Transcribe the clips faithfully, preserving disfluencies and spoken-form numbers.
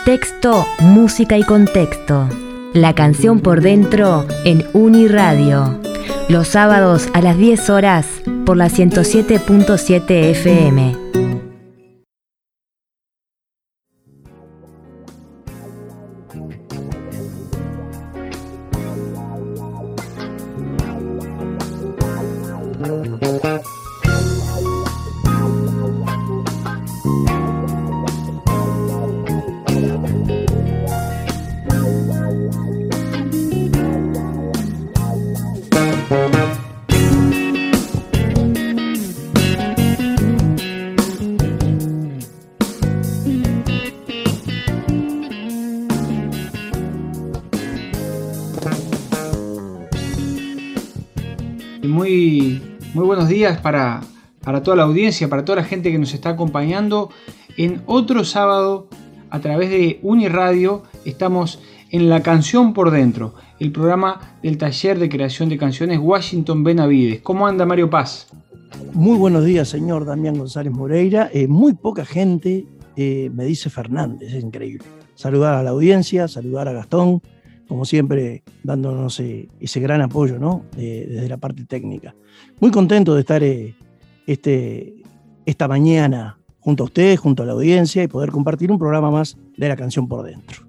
Texto, música y contexto. La canción por dentro en Uniradio. Los sábados a las diez horas por la ciento siete punto siete F M. Muy, muy buenos días para, para toda la audiencia, para toda la gente que nos está acompañando en otro sábado a través de Uniradio. Estamos en La Canción por Dentro, el programa del taller de creación de canciones Washington Benavides. ¿Cómo anda Mario Paz? Muy buenos días, señor Damián González Moreira. Eh, muy poca gente eh, me dice Fernández, es increíble. Saludar a la audiencia, saludar a Gastón, como siempre, dándonos eh, ese gran apoyo, ¿no? Eh, desde la parte técnica. Muy contento de estar eh, este, esta mañana junto a ustedes, junto a la audiencia y poder compartir un programa más de La Canción por Dentro.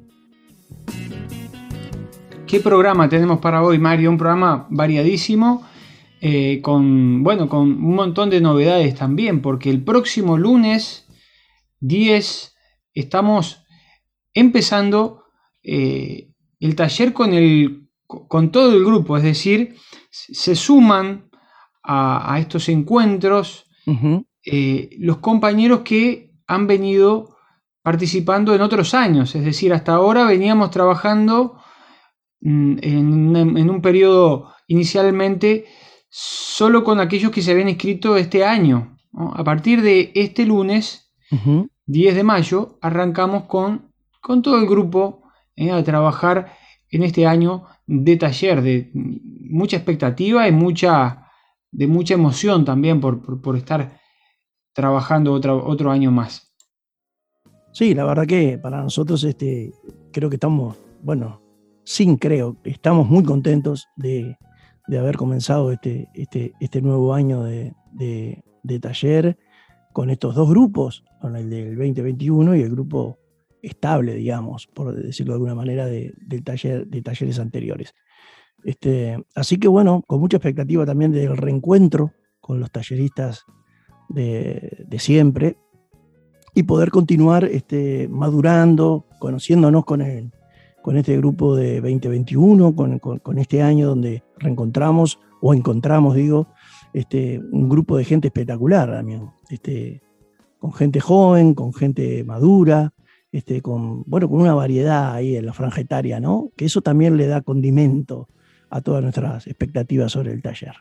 ¿Qué programa tenemos para hoy, Mario? Un programa variadísimo, eh, con, bueno, con un montón de novedades también, porque el próximo lunes diez estamos empezando eh, el taller con, el, con todo el grupo, es decir, se suman a, a estos encuentros uh-huh. eh, los compañeros que han venido participando en otros años, es decir, hasta ahora veníamos trabajando en, en un periodo inicialmente solo con aquellos que se habían inscrito este año, ¿no? A partir de este lunes, uh-huh. diez de mayo, arrancamos con, con todo el grupo Eh, a trabajar en este año de taller, de mucha expectativa y mucha, de mucha emoción también por, por, por estar trabajando otro, otro año más. Sí, la verdad que para nosotros este, creo que estamos, bueno, sin creo, estamos muy contentos de, de haber comenzado este, este, este nuevo año de, de, de taller con estos dos grupos, con el del veinte veintiuno y el grupo estable, digamos, por decirlo de alguna manera, de, de, taller, de talleres anteriores. Este, así que bueno, con mucha expectativa también del reencuentro con los talleristas de, de siempre y poder continuar este, madurando, conociéndonos con, el, con este grupo de veinte veintiuno, con, con, con este año donde reencontramos, o encontramos, digo, este, un grupo de gente espectacular también, este, con gente joven, con gente madura, Este, con, bueno, con una variedad ahí en la franja etaria, ¿no? Que eso también le da condimento a todas nuestras expectativas sobre el taller.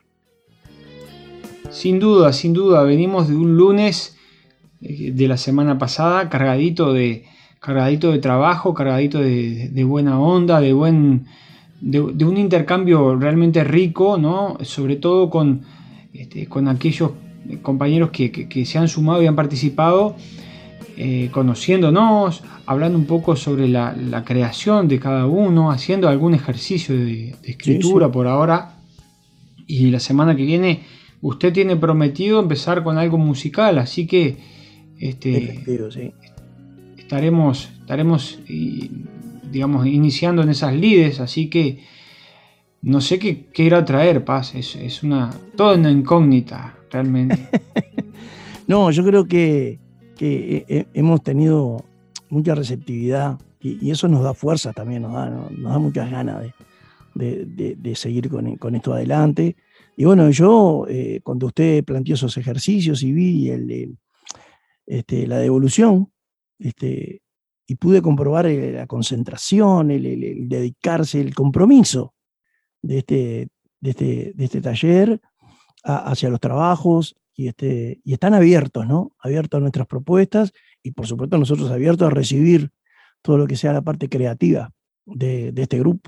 Sin duda, sin duda, venimos de un lunes de la semana pasada cargadito de, cargadito de trabajo, cargadito de, de buena onda, de, buen, de, de un intercambio realmente rico, ¿no? Sobre todo con, este, con aquellos compañeros que, que, que se han sumado y han participado. Eh, conociéndonos, hablando un poco sobre la, la creación de cada uno, haciendo algún ejercicio de, de escritura sí, sí. por ahora. Y la semana que viene usted tiene prometido empezar con algo musical, así que este, sí. estaremos, estaremos digamos, iniciando en esas lides, así que no sé qué, qué irá a traer, Paz, es, es una, toda una incógnita realmente. No, yo creo que que hemos tenido mucha receptividad y, y eso nos da fuerza también, nos da, nos da muchas ganas de, de, de, de seguir con, con esto adelante. Y bueno, yo eh, cuando usted planteó esos ejercicios y vi el, el, este, la devolución este, y pude comprobar el, la concentración, el, el, el dedicarse, el compromiso de este, de este, de este taller a, hacia los trabajos, Y, este, y están abiertos, ¿no? Abiertos a nuestras propuestas y por supuesto nosotros abiertos a recibir todo lo que sea la parte creativa de, de este grupo.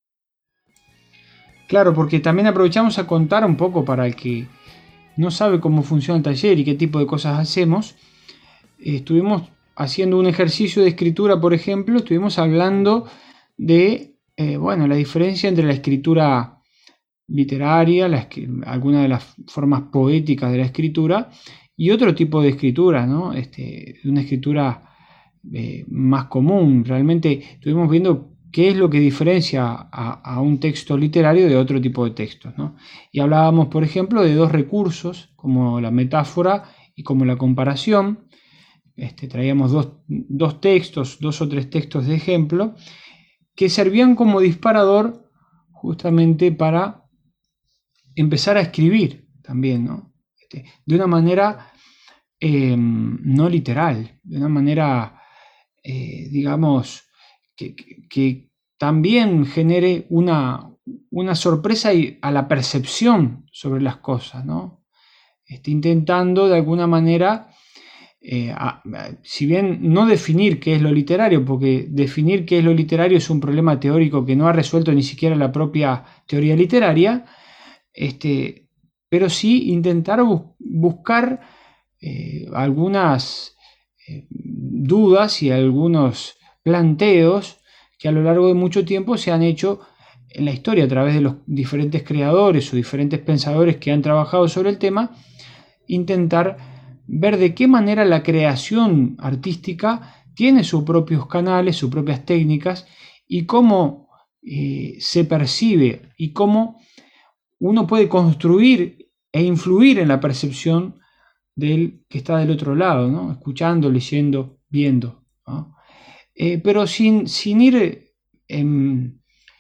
Claro, porque también aprovechamos a contar un poco para el que no sabe cómo funciona el taller y qué tipo de cosas hacemos. Eh, estuvimos haciendo un ejercicio de escritura, por ejemplo, estuvimos hablando de eh, bueno, la diferencia entre la escritura literaria, la, alguna de las formas poéticas de la escritura, y otro tipo de escritura, ¿no? Este, una escritura eh, más común. Realmente estuvimos viendo qué es lo que diferencia a, a un texto literario de otro tipo de textos, ¿no? Y hablábamos, por ejemplo, de dos recursos, como la metáfora y como la comparación. Este, traíamos dos, dos textos, dos o tres textos de ejemplo, que servían como disparador justamente para empezar a escribir también, ¿no? Este, de una manera eh, no literal, de una manera, eh, digamos, que, que, que también genere una, una sorpresa a la percepción sobre las cosas, ¿no? Este, intentando de alguna manera, eh, a, a, si bien no definir qué es lo literario, porque definir qué es lo literario es un problema teórico que no ha resuelto ni siquiera la propia teoría literaria, este, pero sí intentar bu- buscar eh, algunas eh, dudas y algunos planteos que a lo largo de mucho tiempo se han hecho en la historia a través de los diferentes creadores o diferentes pensadores que han trabajado sobre el tema, intentar ver de qué manera la creación artística tiene sus propios canales, sus propias técnicas, y cómo eh, se percibe y cómo uno puede construir e influir en la percepción del que está del otro lado, ¿no? Escuchando, leyendo, viendo, ¿no? Eh, pero sin, sin ir eh,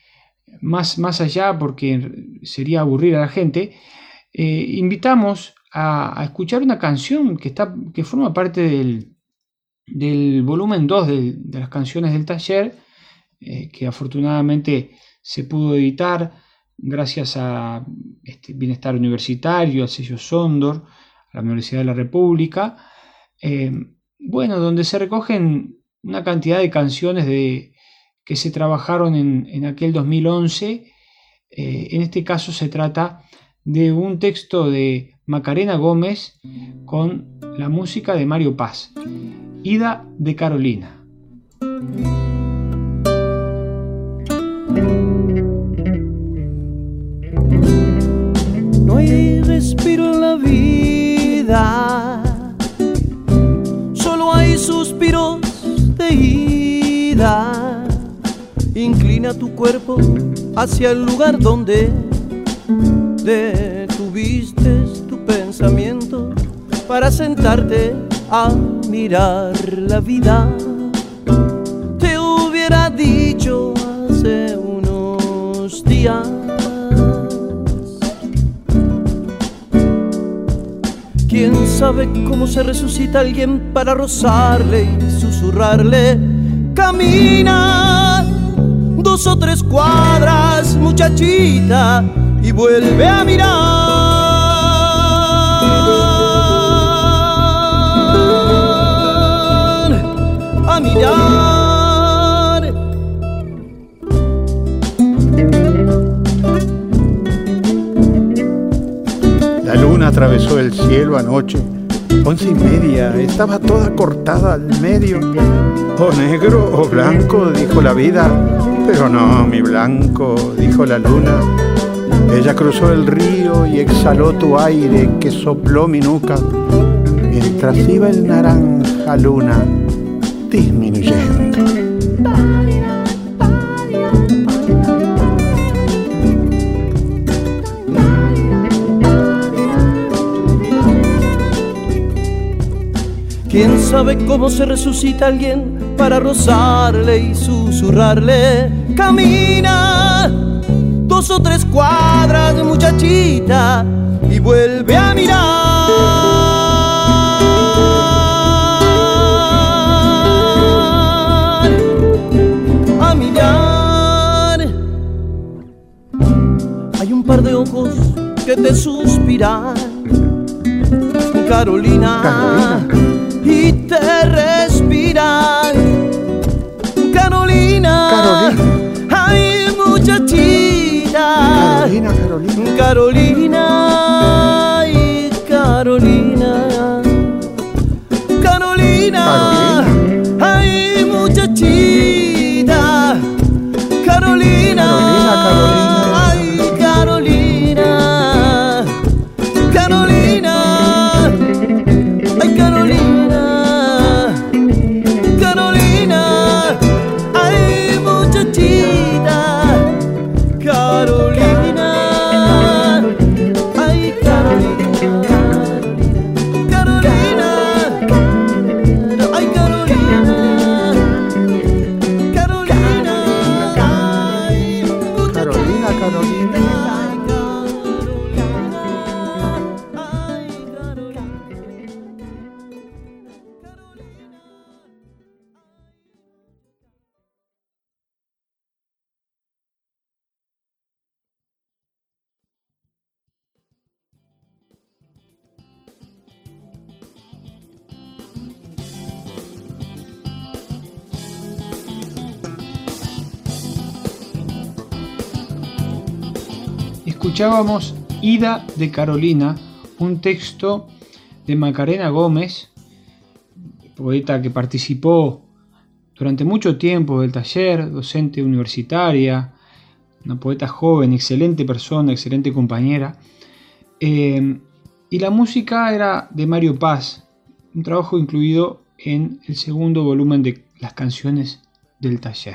más, más allá, porque sería aburrir a la gente, eh, invitamos a, a escuchar una canción que, está, que forma parte del, del volumen dos de, de las canciones del taller, eh, que afortunadamente se pudo editar gracias a este, Bienestar Universitario, al sello Sondor, a la Universidad de la República, eh, bueno, donde se recogen una cantidad de canciones de, que se trabajaron en, en aquel dos mil once. Eh, en este caso se trata de un texto de Macarena Gómez con la música de Mario Paz, Ida de Carolina. No hay respiro en la vida, solo hay suspiros de ida. Inclina tu cuerpo hacia el lugar donde detuviste tu pensamiento para sentarte a mirar la vida. Te hubiera dicho hace unos días, ¿quién sabe cómo se resucita alguien para rozarle y susurrarle? Camina dos o tres cuadras, muchachita, y vuelve a mirar, a mirar. La luna atravesó el cielo anoche, once y media, estaba toda cortada al medio. O negro o blanco, dijo la vida, pero no, mi blanco, dijo la luna. Ella cruzó el río y exhaló tu aire que sopló mi nuca, mientras iba el naranja luna disminuyendo. ¿Quién sabe cómo se resucita alguien para rozarle y susurrarle? Camina dos o tres cuadras, muchachita, y vuelve a mirar, a mirar. Hay un par de ojos que te suspiran, Carolina, Carolina, y te respiran, Carolina, Carolina. Ay, muchachita, Carolina, Carolina, Carolina, y Carolina, Carolina, Carolina. escuchábamos Ida de Carolina, un texto de Macarena Gómez, poeta que participó durante mucho tiempo del taller, docente universitaria, una poeta joven, excelente persona, excelente compañera. Eh, y la música era de Mario Paz, un trabajo incluido en el segundo volumen de las canciones del taller.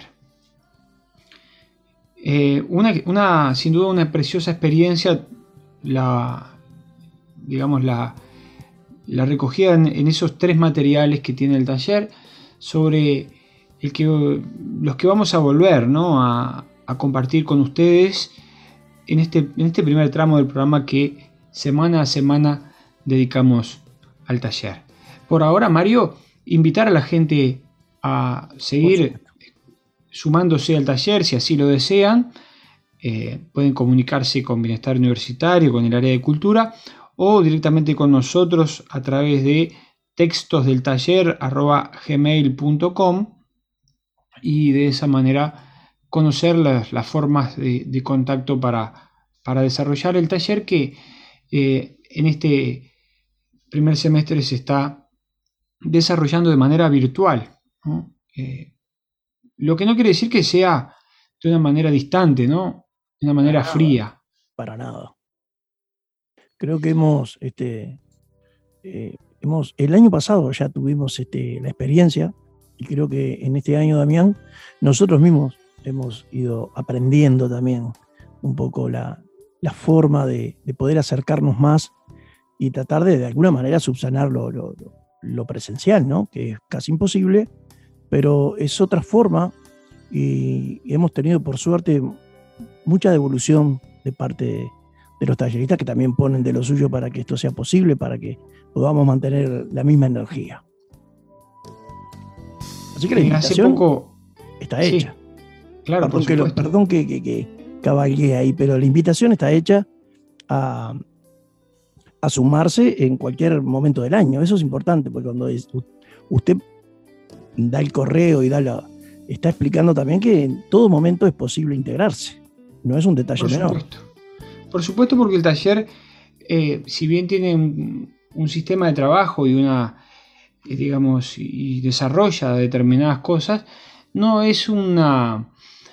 Eh, una, una, sin duda una preciosa experiencia, la, digamos, la, la recogida en, en esos tres materiales que tiene el taller, sobre el que, los que vamos a volver, ¿no?, a, a compartir con ustedes en este, en este primer tramo del programa que semana a semana dedicamos al taller. Por ahora, Mario, invitar a la gente a seguir sumándose al taller si así lo desean. Eh, pueden comunicarse con Bienestar Universitario, con el área de cultura, o directamente con nosotros a través de textosdeltaller arroba gmail punto com, y de esa manera conocer las, las formas de, de contacto para, para desarrollar el taller que eh, en este primer semestre se está desarrollando de manera virtual, ¿no? Eh, lo que no quiere decir que sea de una manera distante, ¿no?, de una manera para fría. Nada, para nada. Creo que hemos, este, eh, hemos, el año pasado ya tuvimos este, la experiencia, y creo que en este año, Damián, nosotros mismos hemos ido aprendiendo también un poco la, la forma de, de poder acercarnos más y tratar de de alguna manera subsanar lo, lo, lo presencial, ¿no?, que es casi imposible, pero es otra forma, y, y hemos tenido por suerte mucha devolución de parte de, de los talleristas, que también ponen de lo suyo para que esto sea posible, para que podamos mantener la misma energía. Así que la invitación Hace poco está sí, hecha. Claro, Perdón, por que, lo, supuesto. perdón que, que, que cabalgué ahí, pero la invitación está hecha a, a sumarse en cualquier momento del año. Eso es importante, porque cuando es, usted da el correo y da la, está explicando también que en todo momento es posible integrarse. No es un detalle Por menor. supuesto. Por supuesto, porque el taller, eh, si bien tiene un, un sistema de trabajo y una, eh, digamos, y desarrolla determinadas cosas, no es una,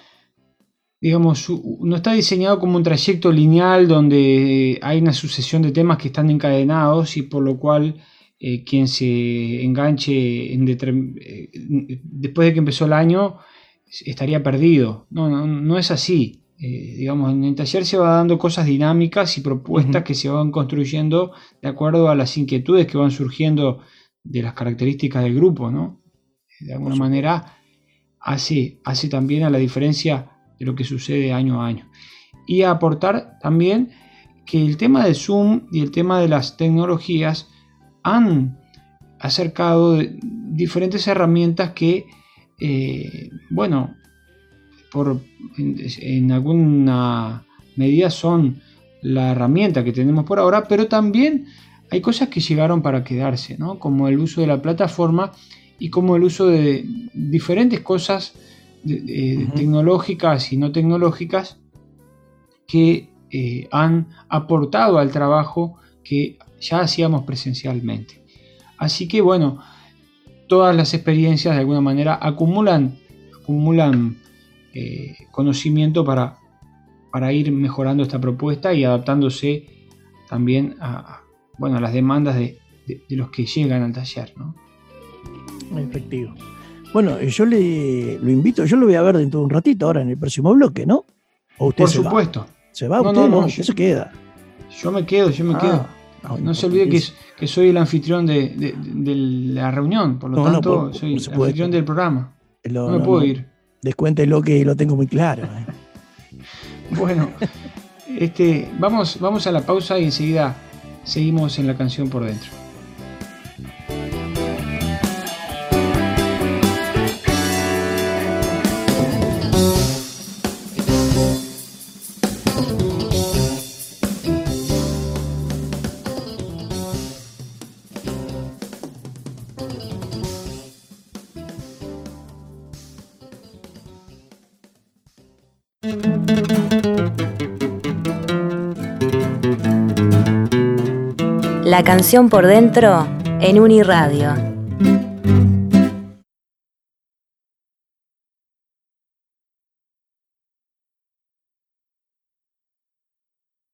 digamos, no está diseñado como un trayecto lineal donde hay una sucesión de temas que están encadenados y por lo cual eh, quien se enganche en determin- eh, después de que empezó el año estaría perdido. No, no, no es así. Eh, digamos, en el taller se va dando cosas dinámicas y propuestas uh-huh. que se van construyendo de acuerdo a las inquietudes que van surgiendo de las características del grupo, ¿no? De alguna manera hace, hace también a la diferencia de lo que sucede año a año. Y a aportar también que el tema del Zoom y el tema de las tecnologías han acercado diferentes herramientas que, eh, bueno, por, en, en alguna medida son la herramienta que tenemos por ahora, pero también hay cosas que llegaron para quedarse, ¿no?, como el uso de la plataforma y como el uso de diferentes cosas de, de, uh-huh. tecnológicas y no tecnológicas que eh, han aportado al trabajo que ya hacíamos presencialmente. Así que bueno, todas las experiencias de alguna manera acumulan, acumulan eh, conocimiento para, para ir mejorando esta propuesta y adaptándose también a, bueno, a las demandas de, de, de los que llegan al taller, ¿no? Efectivo. Bueno, yo le lo invito, yo lo voy a ver dentro de un ratito ahora en el próximo bloque, ¿no? ¿O usted Por se supuesto. Va? ¿Se va no, usted? No, No, no, usted yo, se queda. Yo me quedo, yo me ah, quedo. No, no se olvide que, que soy el anfitrión de, de, de la reunión, por lo no, tanto, no, por, soy por el anfitrión del programa. Lo, no me no, puedo no. ir. Descuéntelo que lo tengo muy claro. ¿eh? Bueno, este, vamos, vamos a la pausa y enseguida seguimos en la canción por dentro. La canción por dentro en Uniradio.